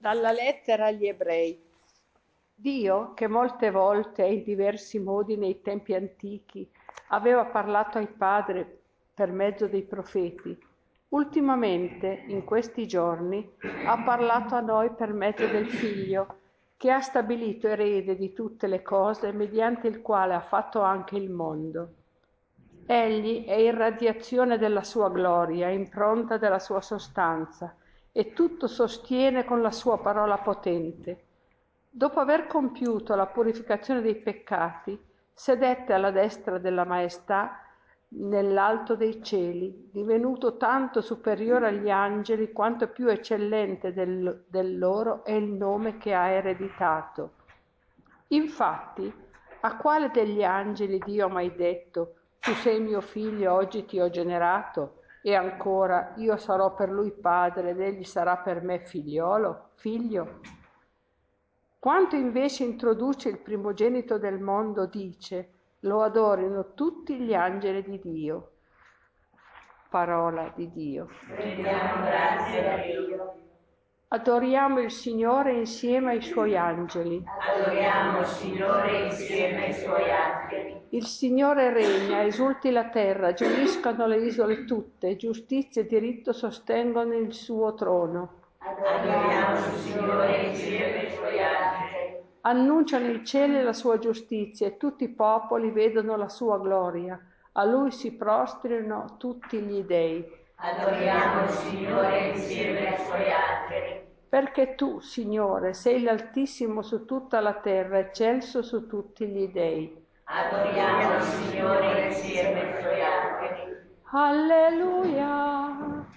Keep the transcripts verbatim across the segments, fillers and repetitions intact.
Dalla lettera agli Ebrei. Dio, che molte volte e in diversi modi nei tempi antichi aveva parlato ai padri per mezzo dei profeti, ultimamente, in questi giorni, ha parlato a noi per mezzo del Figlio, che ha stabilito erede di tutte le cose, mediante il quale ha fatto anche il mondo. Egli è irradiazione della sua gloria, impronta della sua sostanza, e tutto sostiene con la sua parola potente. Dopo aver compiuto la purificazione dei peccati, sedette alla destra della maestà nell'alto dei cieli, divenuto tanto superiore agli angeli quanto più eccellente del, del loro è il nome che ha ereditato. Infatti, a quale degli angeli Dio ha mai detto: tu sei mio figlio, oggi ti ho generato? E ancora, io sarò per lui padre ed egli sarà per me figliolo, figlio? Quanto invece introduce il primogenito del mondo, dice: lo adorino tutti gli angeli di Dio. Parola di Dio. Rendiamo grazie a Dio. Adoriamo il Signore insieme ai Suoi angeli. Adoriamo il Signore insieme ai Suoi angeli. Il Signore regna, esulti la terra, gioiscano le isole tutte, giustizia e diritto sostengono il suo trono. Adoriamo il Signore insieme ai Suoi angeli. Annunciano i cieli la sua giustizia e tutti i popoli vedono la sua gloria. A Lui si prostrino tutti gli dei. Adoriamo il Signore insieme ai Suoi angeli. Perché tu, Signore, sei l'Altissimo su tutta la terra, eccelso su tutti gli dei. Adoriamo il Signore insieme ai Suoi angeli. Alleluia,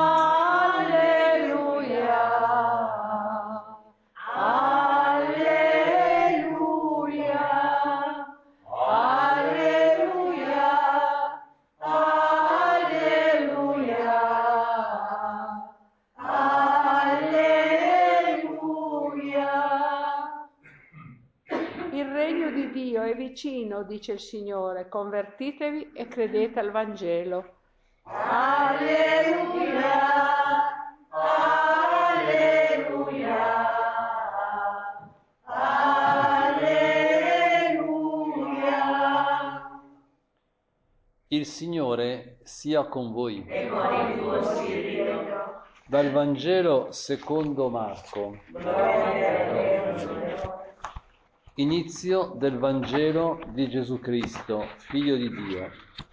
alleluia, alleluia, alleluia, alleluia, alleluia. Il regno di Dio è vicino, dice il Signore, convertitevi e credete al Vangelo. Alleluia, alleluia, alleluia. Il Signore sia con voi. E con il tuo spirito. Dal Vangelo secondo Marco. Inizio del Vangelo di Gesù Cristo, Figlio di Dio.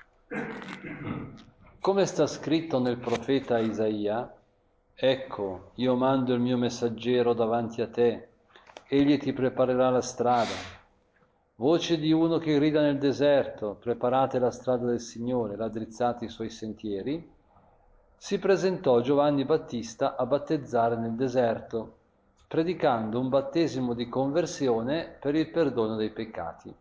Come sta scritto nel profeta Isaia: ecco, io mando il mio messaggero davanti a te, egli ti preparerà la strada. Voce di uno che grida nel deserto: preparate la strada del Signore, raddrizzate i suoi sentieri. Si presentò Giovanni Battista a battezzare nel deserto, predicando un battesimo di conversione per il perdono dei peccati.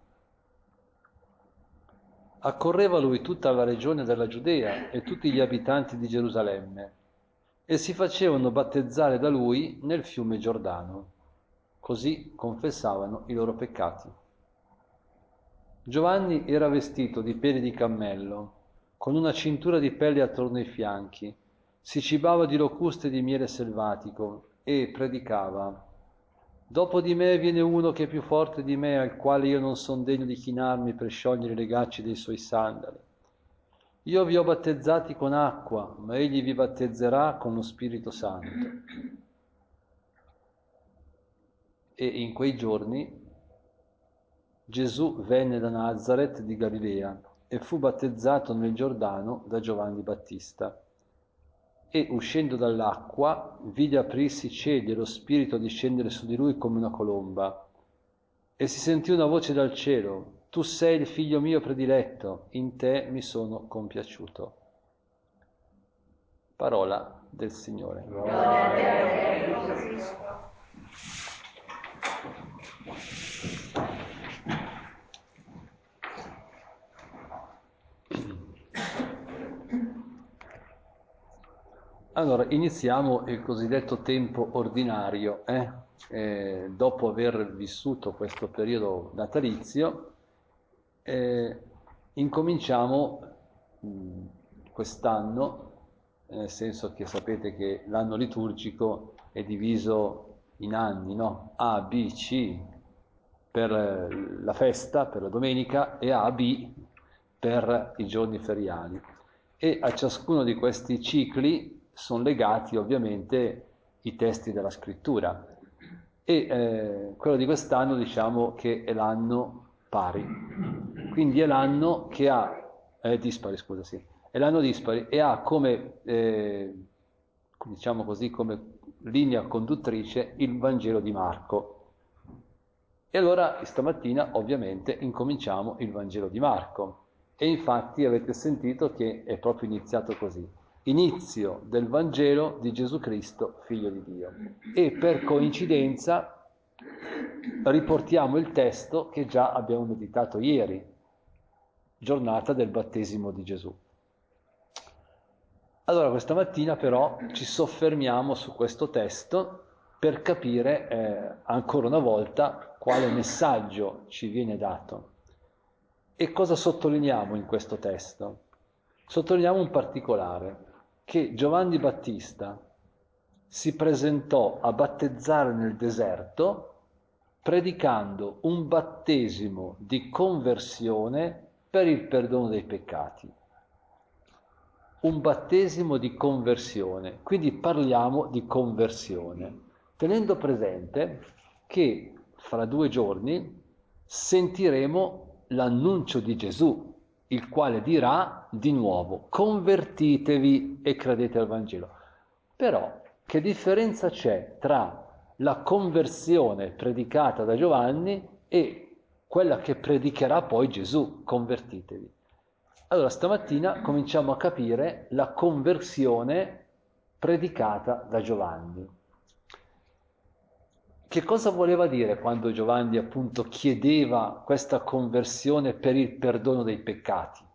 Accorreva lui tutta la regione della Giudea e tutti gli abitanti di Gerusalemme, e si facevano battezzare da lui nel fiume Giordano. Così confessavano i loro peccati. Giovanni era vestito di peli di cammello, con una cintura di pelle attorno ai fianchi, si cibava di locuste e di miele selvatico e predicava: dopo di me viene uno che è più forte di me, al quale io non son degno di chinarmi per sciogliere le gacci dei suoi sandali. Io vi ho battezzati con acqua, ma egli vi battezzerà con lo Spirito Santo. E in quei giorni Gesù venne da Nazaret di Galilea e fu battezzato nel Giordano da Giovanni Battista. E uscendo dall'acqua vide aprirsi i cieli e lo Spirito discendere su di lui come una colomba. E si sentì una voce dal cielo: tu sei il figlio mio prediletto, in te mi sono compiaciuto. Parola del Signore. Allora, iniziamo il cosiddetto tempo ordinario, eh? Eh, dopo aver vissuto questo periodo natalizio, eh, incominciamo mh, quest'anno, nel senso che sapete che l'anno liturgico è diviso in anni, no? A, B, C per la festa, per la domenica, e A, B per i giorni feriali. E a ciascuno di questi cicli sono legati ovviamente i testi della scrittura. E eh, quello di quest'anno diciamo che è l'anno pari, quindi è l'anno che ha, è dispari scusa sì, è l'anno dispari e ha come, eh, diciamo così, come linea conduttrice il Vangelo di Marco. E allora stamattina ovviamente incominciamo il Vangelo di Marco e infatti avete sentito che è proprio iniziato così. Inizio del Vangelo di Gesù Cristo, Figlio di Dio. E per coincidenza riportiamo il testo che già abbiamo meditato ieri, giornata del battesimo di Gesù. Allora questa mattina però ci soffermiamo su questo testo per capire eh, ancora una volta quale messaggio ci viene dato. E cosa sottolineiamo in questo testo? Sottolineiamo un particolare, che Giovanni Battista si presentò a battezzare nel deserto predicando un battesimo di conversione per il perdono dei peccati. Un battesimo di conversione, quindi parliamo di conversione, tenendo presente che fra due giorni sentiremo l'annuncio di Gesù, il quale dirà di nuovo: convertitevi e credete al Vangelo. Però che differenza c'è tra la conversione predicata da Giovanni e quella che predicherà poi Gesù? Convertitevi. Allora stamattina cominciamo a capire la conversione predicata da Giovanni. Che cosa voleva dire quando Giovanni appunto chiedeva questa conversione per il perdono dei peccati?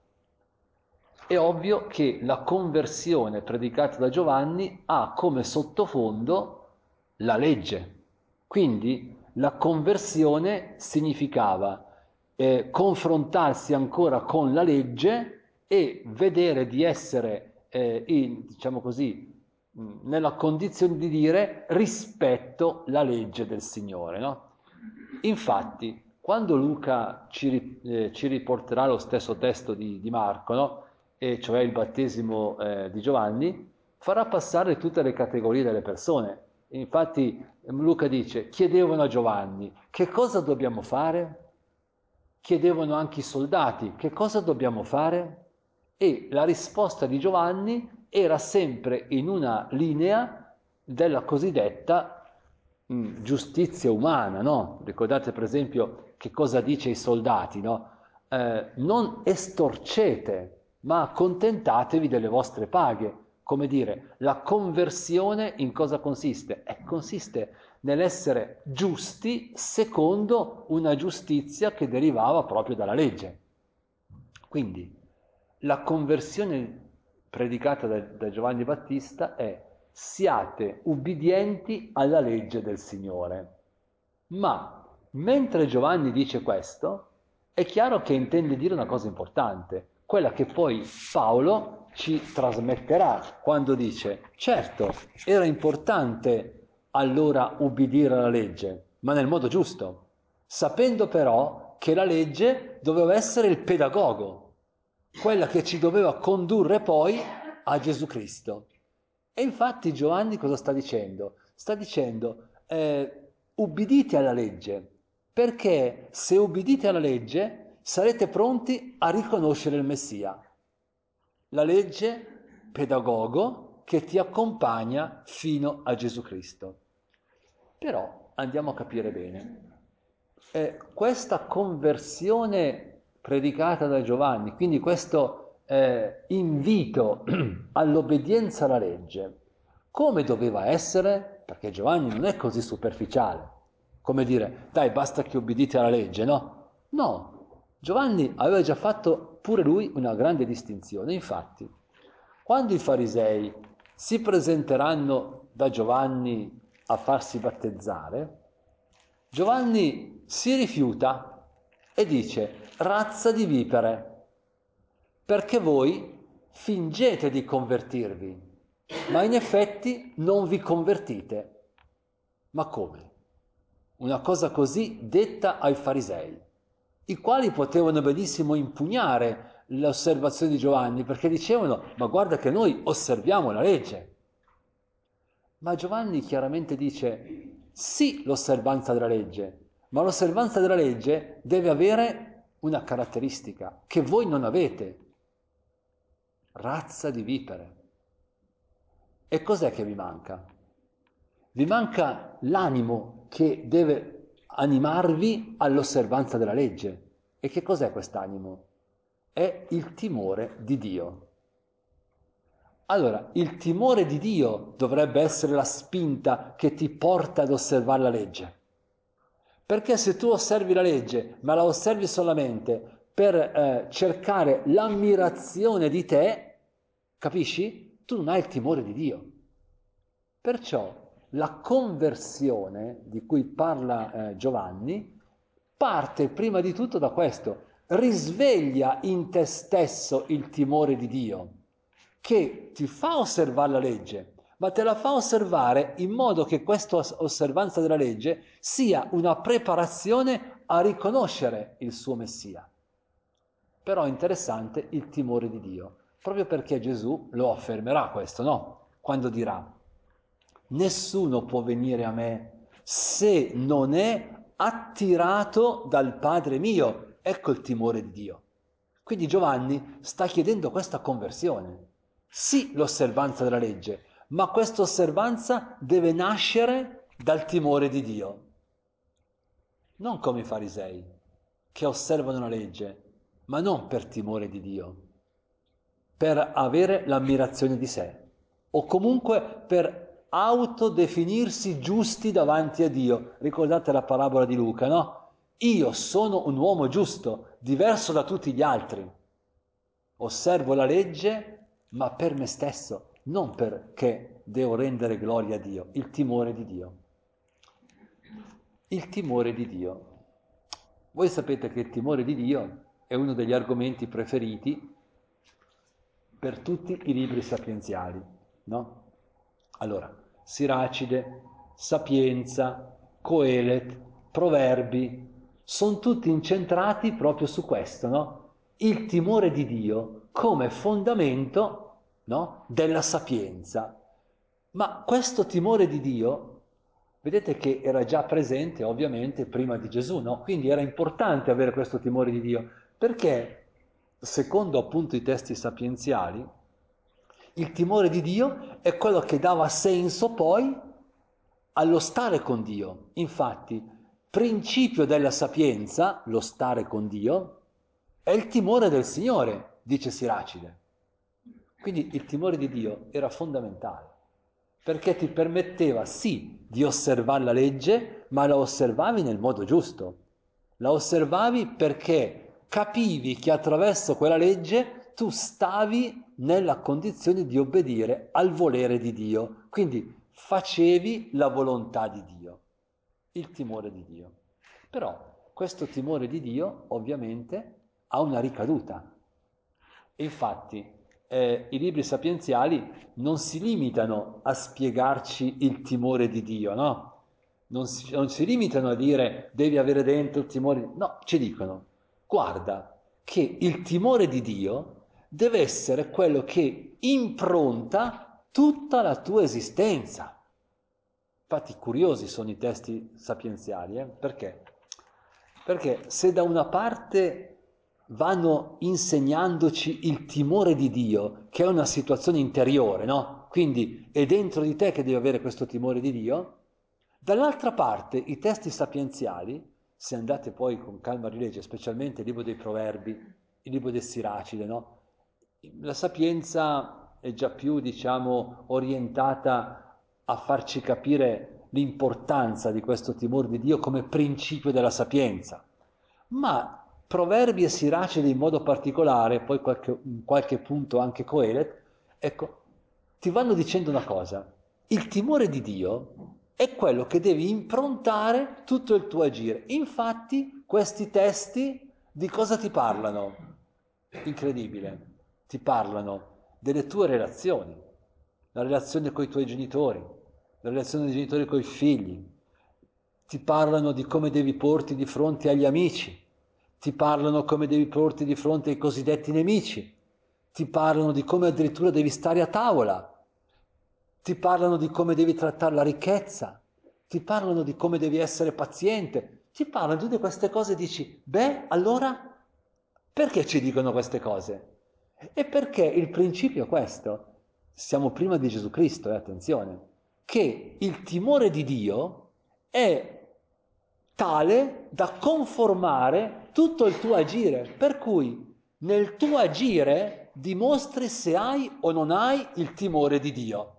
È ovvio che la conversione predicata da Giovanni ha come sottofondo la legge. Quindi la conversione significava eh, confrontarsi ancora con la legge e vedere di essere, eh, in, diciamo così, nella condizione di dire rispetto la legge del Signore, no? Infatti, quando Luca ci, eh, ci riporterà lo stesso testo di, di Marco, no? E cioè il battesimo eh, di Giovanni, farà passare tutte le categorie delle persone. Infatti Luca dice: chiedevano a Giovanni, che cosa dobbiamo fare? Chiedevano anche i soldati, che cosa dobbiamo fare? E la risposta di Giovanni era sempre in una linea della cosiddetta mh, giustizia umana, no? Ricordate per esempio che cosa dice ai soldati, no? Eh, non estorcete, ma accontentatevi delle vostre paghe. Come dire, la conversione in cosa consiste? Eh, consiste nell'essere giusti secondo una giustizia che derivava proprio dalla legge. Quindi la conversione predicata da, da Giovanni Battista è: siate ubbidienti alla legge del Signore. Ma mentre Giovanni dice questo, è chiaro che intende dire una cosa importante, quella che poi Paolo ci trasmetterà quando dice: certo, era importante allora ubbidire alla legge, ma nel modo giusto, sapendo però che la legge doveva essere il pedagogo, quella che ci doveva condurre poi a Gesù Cristo. E infatti Giovanni cosa sta dicendo? Sta dicendo eh, ubbidite alla legge, perché se ubbidite alla legge sarete pronti a riconoscere il Messia. La legge pedagogo che ti accompagna fino a Gesù Cristo. Però andiamo a capire bene. Eh, questa conversione predicata da Giovanni, quindi questo eh, invito all'obbedienza alla legge, come doveva essere? Perché Giovanni non è così superficiale, come dire, dai, basta che obbedite alla legge, no? No, Giovanni aveva già fatto pure lui una grande distinzione. Infatti, quando i farisei si presenteranno da Giovanni a farsi battezzare, Giovanni si rifiuta e dice: razza di vipere, perché voi fingete di convertirvi, ma in effetti non vi convertite. Ma come? Una cosa così detta ai farisei, i quali potevano benissimo impugnare l'osservazione di Giovanni, perché dicevano, ma guarda che noi osserviamo la legge. Ma Giovanni chiaramente dice, sì, l'osservanza della legge, ma l'osservanza della legge deve avere una caratteristica che voi non avete. Razza di vipere. E cos'è che vi manca? Vi manca l'animo che deve animarvi all'osservanza della legge. E che cos'è quest'animo? È il timore di Dio. Allora, il timore di Dio dovrebbe essere la spinta che ti porta ad osservare la legge. Perché se tu osservi la legge, ma la osservi solamente per eh, cercare l'ammirazione di te, capisci? Tu non hai il timore di Dio. Perciò la conversione di cui parla eh, Giovanni parte prima di tutto da questo. Risveglia in te stesso il timore di Dio, che ti fa osservare la legge, ma te la fa osservare in modo che questa osservanza della legge sia una preparazione a riconoscere il suo Messia. Però è interessante il timore di Dio, proprio perché Gesù lo affermerà questo, no? Quando dirà, nessuno può venire a me se non è attirato dal Padre mio. Ecco il timore di Dio. Quindi Giovanni sta chiedendo questa conversione. Sì, l'osservanza della legge, ma questa osservanza deve nascere dal timore di Dio. Non come i farisei, che osservano la legge, ma non per timore di Dio, per avere l'ammirazione di sé, o comunque per autodefinirsi giusti davanti a Dio. Ricordate la parabola di Luca, no? Io sono un uomo giusto, diverso da tutti gli altri. Osservo la legge, ma per me stesso, non perché devo rendere gloria a Dio, il timore di Dio. Il timore di Dio. Voi sapete che il timore di Dio è uno degli argomenti preferiti per tutti i libri sapienziali, no? Allora, Siracide, Sapienza, Coelet, Proverbi, sono tutti incentrati proprio su questo, no? Il timore di Dio come fondamento, no? Della sapienza. Ma questo timore di Dio, vedete che era già presente ovviamente prima di Gesù, no? Quindi era importante avere questo timore di Dio, perché secondo appunto i testi sapienziali, il timore di Dio è quello che dava senso poi allo stare con Dio. Infatti, principio della sapienza, lo stare con Dio, è il timore del Signore, dice Siracide. Quindi il timore di Dio era fondamentale, perché ti permetteva sì di osservare la legge, ma la osservavi nel modo giusto. La osservavi perché capivi che attraverso quella legge tu stavi nella condizione di obbedire al volere di Dio. Quindi facevi la volontà di Dio, il timore di Dio. Però questo timore di Dio ovviamente ha una ricaduta. Infatti eh, i libri sapienziali non si limitano a spiegarci il timore di Dio, no? Non si, non si limitano a dire devi avere dentro il timore di Dio. No, ci dicono, guarda che il timore di Dio deve essere quello che impronta tutta la tua esistenza. Infatti curiosi sono i testi sapienziali, eh? Perché? Perché se da una parte vanno insegnandoci il timore di Dio, che è una situazione interiore, no? Quindi è dentro di te che devi avere questo timore di Dio, dall'altra parte i testi sapienziali, se andate poi con calma a rileggere, specialmente il libro dei Proverbi, il libro del Siracide, no? La sapienza è già più, diciamo, orientata a farci capire l'importanza di questo timore di Dio come principio della sapienza. Ma Proverbi e Siracide in modo particolare, poi qualche, in qualche punto anche Coelet, ecco, ti vanno dicendo una cosa: il timore di Dio è quello che devi improntare tutto il tuo agire. Infatti questi testi di cosa ti parlano? Incredibile, ti parlano delle tue relazioni, la relazione con i tuoi genitori, la relazione dei genitori con i figli, ti parlano di come devi porti di fronte agli amici, ti parlano come devi porti di fronte ai cosiddetti nemici, ti parlano di come addirittura devi stare a tavola, ti parlano di come devi trattare la ricchezza, ti parlano di come devi essere paziente, ti parlano di tutte queste cose e dici, beh, allora perché ci dicono queste cose? E perché il principio è questo, siamo prima di Gesù Cristo, eh, attenzione, che il timore di Dio è tale da conformare tutto il tuo agire, per cui nel tuo agire dimostri se hai o non hai il timore di Dio.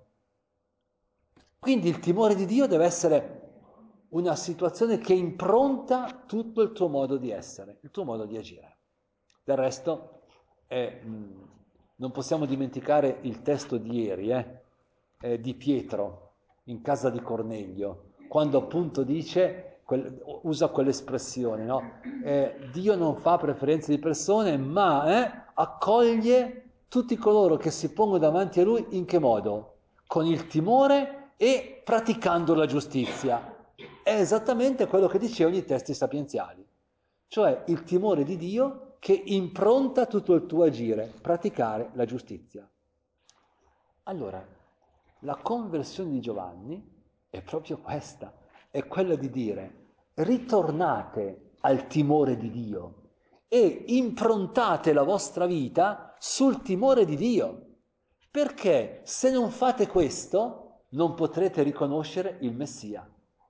Quindi il timore di Dio deve essere una situazione che impronta tutto il tuo modo di essere, il tuo modo di agire. Del resto, eh, mh, non possiamo dimenticare il testo di ieri, eh, eh, di Pietro, in casa di Cornelio, quando appunto dice, quel, usa quell'espressione, no? Eh, Dio non fa preferenze di persone, ma eh, accoglie tutti coloro che si pongono davanti a Lui in che modo? Con il timore e praticando la giustizia. È esattamente quello che dicevano i testi sapienziali, cioè il timore di Dio che impronta tutto il tuo agire, praticare la giustizia. Allora, la conversione di Giovanni è proprio questa, è quella di dire ritornate al timore di Dio e improntate la vostra vita sul timore di Dio, perché se non fate questo non potrete riconoscere il Messia.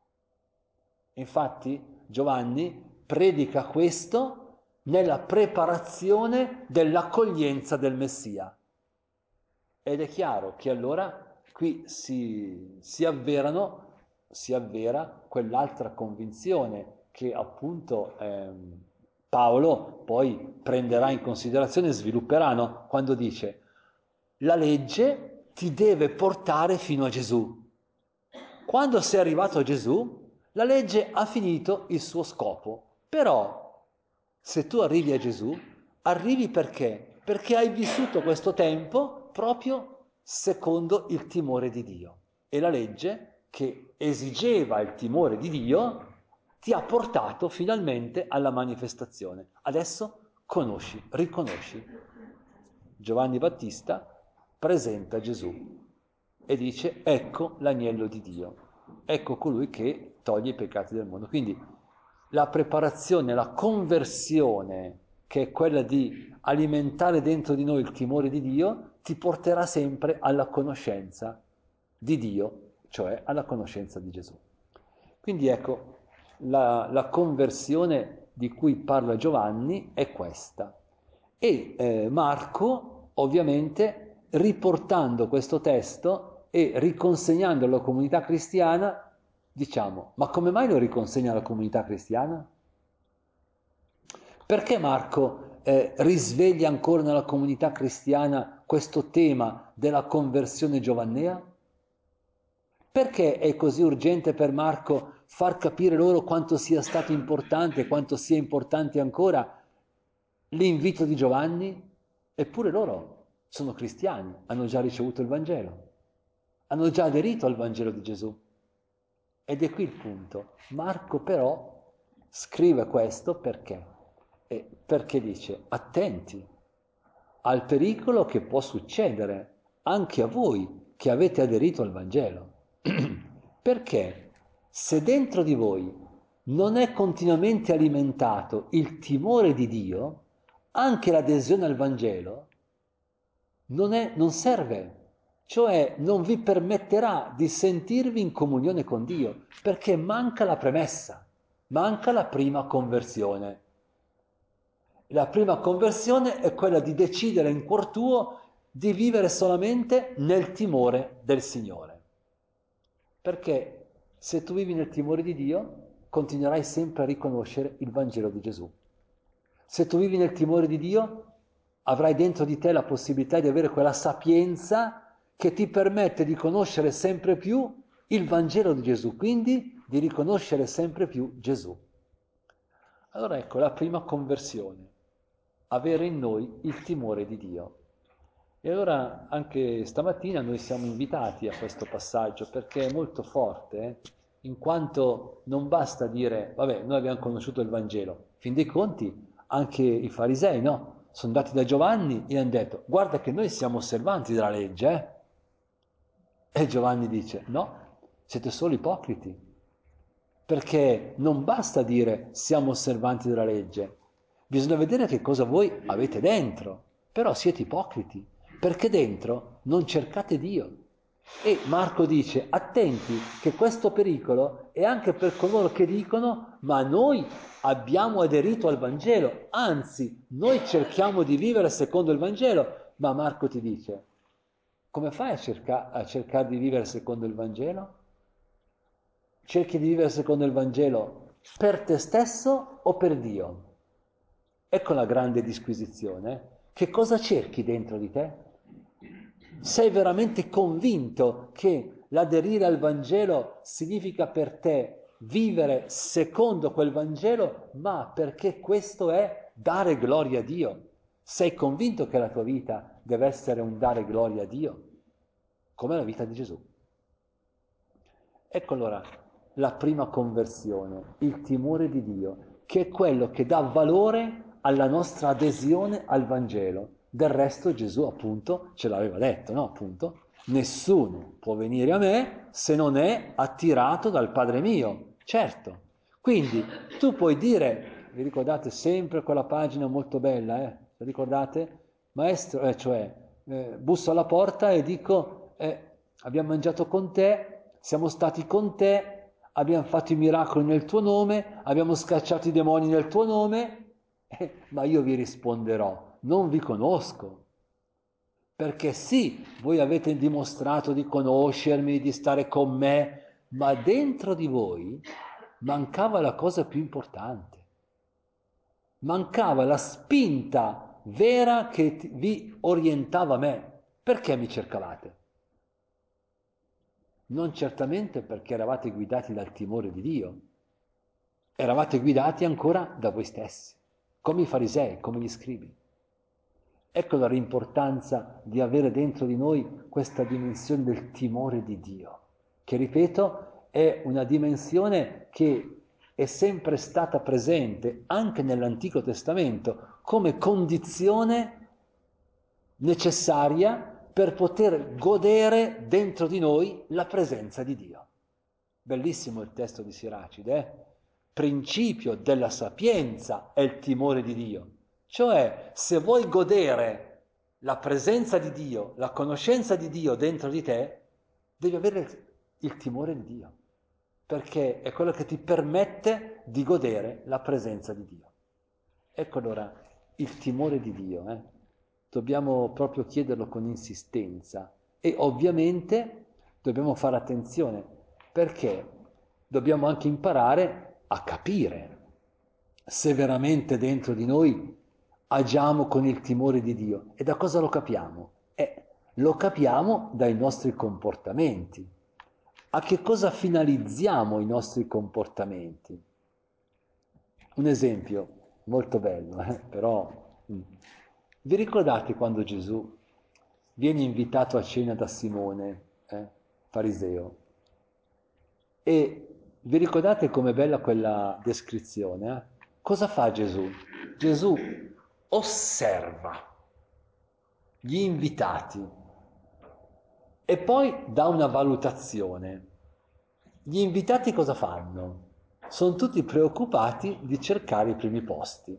Infatti Giovanni predica questo nella preparazione dell'accoglienza del Messia. Ed è chiaro che allora qui si, si avverano, si avvera quell'altra convinzione che appunto ehm, Paolo poi prenderà in considerazione e svilupperà, no? Quando dice la legge ti deve portare fino a Gesù. Quando sei arrivato a Gesù, la legge ha finito il suo scopo. Però, se tu arrivi a Gesù, arrivi perché? Perché hai vissuto questo tempo proprio secondo il timore di Dio. E la legge, che esigeva il timore di Dio, ti ha portato finalmente alla manifestazione. Adesso conosci, riconosci. Giovanni Battista presenta Gesù e dice, ecco l'agnello di Dio, ecco colui che toglie i peccati del mondo. Quindi la preparazione, la conversione, che è quella di alimentare dentro di noi il timore di Dio, ti porterà sempre alla conoscenza di Dio, cioè alla conoscenza di Gesù. Quindi ecco, la, la conversione di cui parla Giovanni è questa. E eh, Marco, ovviamente, riportando questo testo e riconsegnando alla comunità cristiana, diciamo, ma come mai lo riconsegna alla comunità cristiana? Perché Marco eh, risveglia ancora nella comunità cristiana questo tema della conversione giovannea? Perché è così urgente per Marco far capire loro quanto sia stato importante, quanto sia importante ancora l'invito di Giovanni? Eppure loro sono cristiani, hanno già ricevuto il Vangelo, hanno già aderito al Vangelo di Gesù. Ed è qui il punto. Marco però scrive questo perché? Eh, perché dice, attenti al pericolo che può succedere anche a voi che avete aderito al Vangelo. Perché se dentro di voi non è continuamente alimentato il timore di Dio, anche l'adesione al Vangelo non, è, non serve, cioè non vi permetterà di sentirvi in comunione con Dio, perché manca la premessa, manca la prima conversione. La prima conversione è quella di decidere in cuor tuo di vivere solamente nel timore del Signore. Perché se tu vivi nel timore di Dio, continuerai sempre a riconoscere il Vangelo di Gesù. Se tu vivi nel timore di Dio, avrai dentro di te la possibilità di avere quella sapienza che ti permette di conoscere sempre più il Vangelo di Gesù, quindi di riconoscere sempre più Gesù. Allora ecco la prima conversione, avere in noi il timore di Dio. E allora anche stamattina noi siamo invitati a questo passaggio perché è molto forte, eh? in quanto non basta dire, vabbè, noi abbiamo conosciuto il Vangelo. In fin dei conti, anche i farisei, no? Sono andati da Giovanni e hanno detto, guarda che noi siamo osservanti della legge, eh? E Giovanni dice, no, siete solo ipocriti, perché non basta dire siamo osservanti della legge, bisogna vedere che cosa voi avete dentro, però siete ipocriti, perché dentro non cercate Dio. E Marco dice, attenti che questo pericolo è anche per coloro che dicono, ma noi abbiamo aderito al Vangelo, anzi, noi cerchiamo di vivere secondo il Vangelo, ma Marco ti dice, come fai a, cerca- a cercare di vivere secondo il Vangelo? Cerchi di vivere secondo il Vangelo per te stesso o per Dio? Ecco la grande disquisizione. Che cosa cerchi dentro di te? Sei veramente convinto che l'aderire al Vangelo significa per te vivere secondo quel Vangelo, ma perché questo è dare gloria a Dio? Sei convinto che la tua vita deve essere un dare gloria a Dio, come la vita di Gesù? Ecco allora la prima conversione, il timore di Dio, che è quello che dà valore alla nostra adesione al Vangelo. Del resto Gesù appunto ce l'aveva detto, no? Appunto, nessuno può venire a me se non è attirato dal Padre mio. Certo. Quindi tu puoi dire, vi ricordate sempre quella pagina molto bella, eh? Vi ricordate? Maestro, eh, cioè, eh, busso alla porta e dico, eh, abbiamo mangiato con te, siamo stati con te, abbiamo fatto i miracoli nel tuo nome, abbiamo scacciato i demoni nel tuo nome, eh, ma io vi risponderò, non vi conosco. Perché sì, voi avete dimostrato di conoscermi, di stare con me, ma dentro di voi mancava la cosa più importante. Mancava la spinta vera che vi orientava a me. Perché mi cercavate? Non certamente perché eravate guidati dal timore di Dio, eravate guidati ancora da voi stessi, come i farisei, come gli scribi. Ecco l'importanza di avere dentro di noi questa dimensione del timore di Dio, che ripeto è una dimensione che è sempre stata presente anche nell'Antico Testamento come condizione necessaria per poter godere dentro di noi la presenza di Dio. Bellissimo il testo di Siracide, eh? Principio della sapienza è il timore di Dio. Cioè, se vuoi godere la presenza di Dio, la conoscenza di Dio dentro di te, devi avere il timore di Dio, perché è quello che ti permette di godere la presenza di Dio. Ecco allora il timore di Dio, eh? Dobbiamo proprio chiederlo con insistenza e ovviamente dobbiamo fare attenzione perché dobbiamo anche imparare a capire se veramente dentro di noi agiamo con il timore di Dio. E da cosa lo capiamo? Eh, lo capiamo dai nostri comportamenti. A che cosa finalizziamo i nostri comportamenti? Un esempio molto bello, eh? Però mm. Vi ricordate quando Gesù viene invitato a cena da Simone, eh? fariseo? E vi ricordate com'è bella quella descrizione? Eh? Cosa fa Gesù? Gesù osserva gli invitati e poi dà una valutazione. Gli invitati cosa fanno? Sono tutti preoccupati di cercare i primi posti.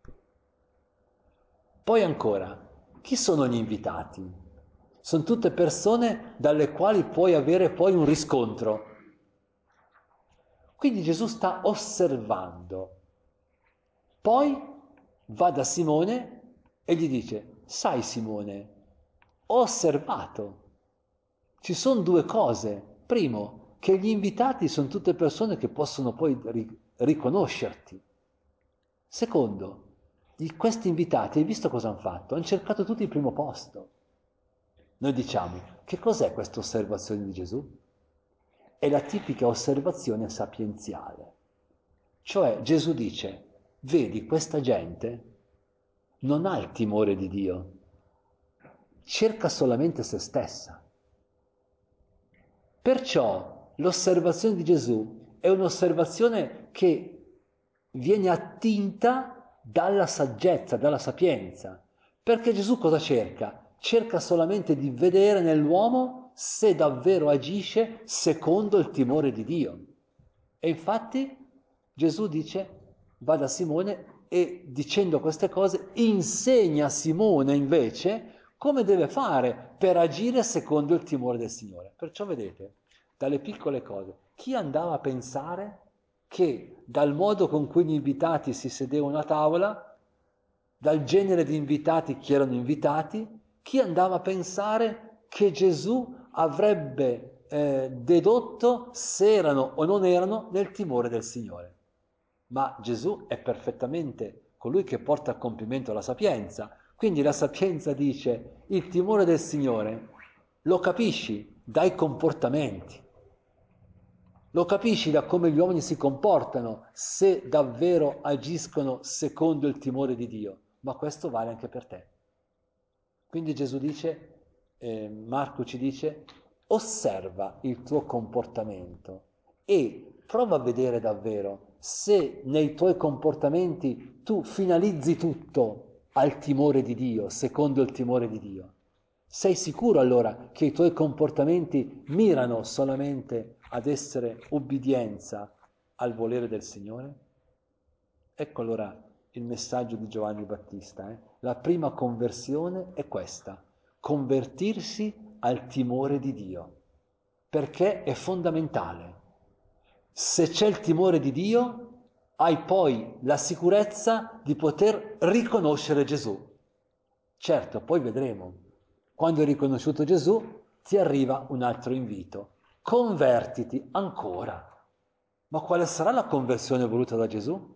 Poi ancora, chi sono gli invitati? Sono tutte persone dalle quali puoi avere poi un riscontro. Quindi Gesù sta osservando. Poi va da Simone e gli dice, sai Simone, ho osservato. Ci sono due cose. Primo, che gli invitati sono tutte persone che possono poi ri- riconoscerti. Secondo, di questi invitati, hai visto cosa hanno fatto? Hanno cercato tutti il primo posto. Noi diciamo, che cos'è questa osservazione di Gesù? È la tipica osservazione sapienziale. Cioè Gesù dice, vedi, questa gente non ha il timore di Dio, cerca solamente se stessa. Perciò l'osservazione di Gesù è un'osservazione che viene attinta dalla saggezza, dalla sapienza. Perché Gesù cosa cerca? Cerca solamente di vedere nell'uomo se davvero agisce secondo il timore di Dio. E infatti Gesù dice, va da Simone e dicendo queste cose insegna a Simone invece come deve fare per agire secondo il timore del Signore. Perciò vedete, dalle piccole cose, chi andava a pensare che dal modo con cui gli invitati si sedevano a tavola, dal genere di invitati che erano invitati, chi andava a pensare che Gesù avrebbe eh, dedotto se erano o non erano nel timore del Signore. Ma Gesù è perfettamente colui che porta a compimento la sapienza. Quindi la sapienza dice, il timore del Signore lo capisci dai comportamenti, lo capisci da come gli uomini si comportano, se davvero agiscono secondo il timore di Dio. Ma questo vale anche per te. Quindi Gesù dice, eh, Marco ci dice, osserva il tuo comportamento e prova a vedere davvero se nei tuoi comportamenti tu finalizzi tutto al timore di Dio, secondo il timore di Dio. Sei sicuro allora che i tuoi comportamenti mirano solamente ad essere obbedienza al volere del Signore? Ecco allora il messaggio di Giovanni Battista. Eh? La prima conversione è questa, convertirsi al timore di Dio, perché è fondamentale. Se c'è il timore di Dio, hai poi la sicurezza di poter riconoscere Gesù. Certo, poi vedremo. Quando hai riconosciuto Gesù, ti arriva un altro invito. Convertiti ancora. Ma quale sarà la conversione voluta da Gesù?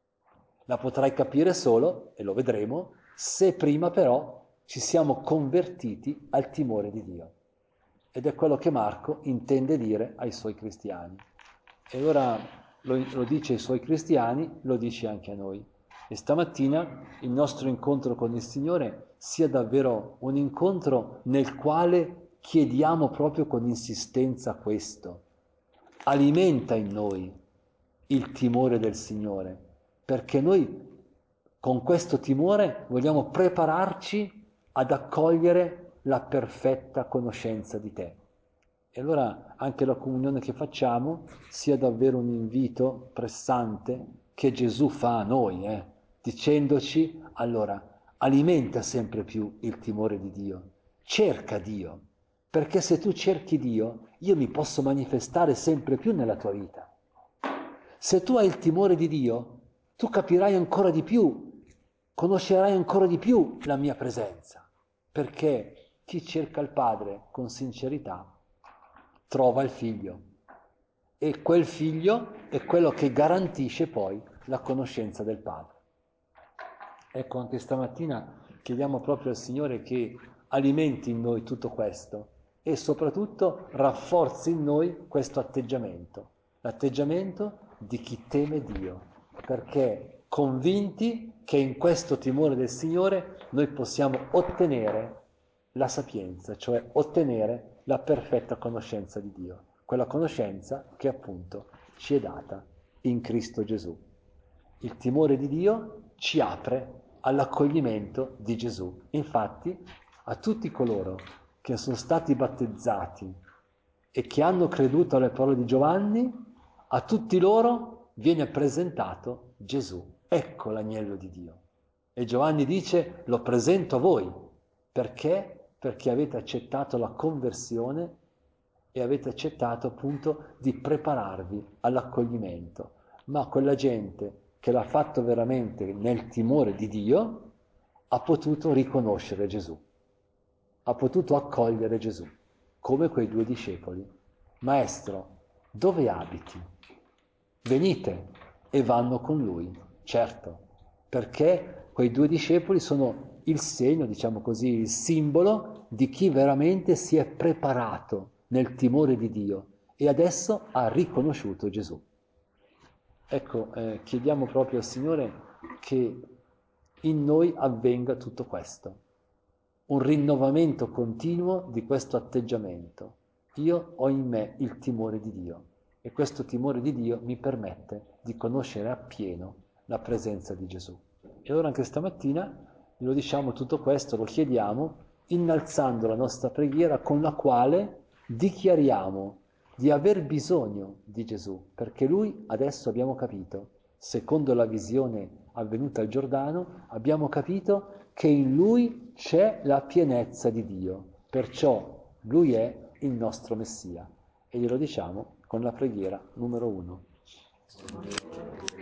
La potrai capire solo, e lo vedremo, se prima però ci siamo convertiti al timore di Dio. Ed è quello che Marco intende dire ai suoi cristiani. E ora lo, lo dice ai suoi cristiani, lo dice anche a noi. E stamattina il nostro incontro con il Signore sia davvero un incontro nel quale chiediamo proprio con insistenza questo. Alimenta in noi il timore del Signore, perché noi con questo timore vogliamo prepararci ad accogliere la perfetta conoscenza di te. E allora anche la comunione che facciamo sia davvero un invito pressante che Gesù fa a noi, eh, dicendoci, allora, alimenta sempre più il timore di Dio, cerca Dio, perché se tu cerchi Dio, io mi posso manifestare sempre più nella tua vita. Se tu hai il timore di Dio, tu capirai ancora di più, conoscerai ancora di più la mia presenza, perché chi cerca il Padre con sincerità trova il Figlio e quel Figlio è quello che garantisce poi la conoscenza del Padre. Ecco, anche stamattina chiediamo proprio al Signore che alimenti in noi tutto questo e soprattutto rafforzi in noi questo atteggiamento, l'atteggiamento di chi teme Dio, perché convinti che in questo timore del Signore noi possiamo ottenere la sapienza, cioè ottenere la perfetta conoscenza di Dio, quella conoscenza che appunto ci è data in Cristo Gesù. Il timore di Dio ci apre all'accoglimento di Gesù. Infatti, a tutti coloro che sono stati battezzati e che hanno creduto alle parole di Giovanni, a tutti loro viene presentato Gesù. Ecco l'agnello di Dio. E Giovanni dice, lo presento a voi. Perché? Perché avete accettato la conversione e avete accettato appunto di prepararvi all'accoglimento. Ma quella gente che l'ha fatto veramente nel timore di Dio ha potuto riconoscere Gesù, ha potuto accogliere Gesù, come quei due discepoli. Maestro, dove abiti? Venite, e vanno con lui, certo, perché quei due discepoli sono il segno, diciamo così, il simbolo di chi veramente si è preparato nel timore di Dio e adesso ha riconosciuto Gesù. Ecco, eh, chiediamo proprio al Signore che in noi avvenga tutto questo, un rinnovamento continuo di questo atteggiamento io ho in me il timore di Dio e questo timore di Dio mi permette di conoscere appieno la presenza di Gesù. E allora anche stamattina lo diciamo tutto questo, lo chiediamo, innalzando la nostra preghiera con la quale dichiariamo di aver bisogno di Gesù, perché Lui, adesso abbiamo capito, secondo la visione avvenuta al Giordano, abbiamo capito che in Lui c'è la pienezza di Dio, perciò Lui è il nostro Messia. E glielo diciamo con la preghiera numero uno.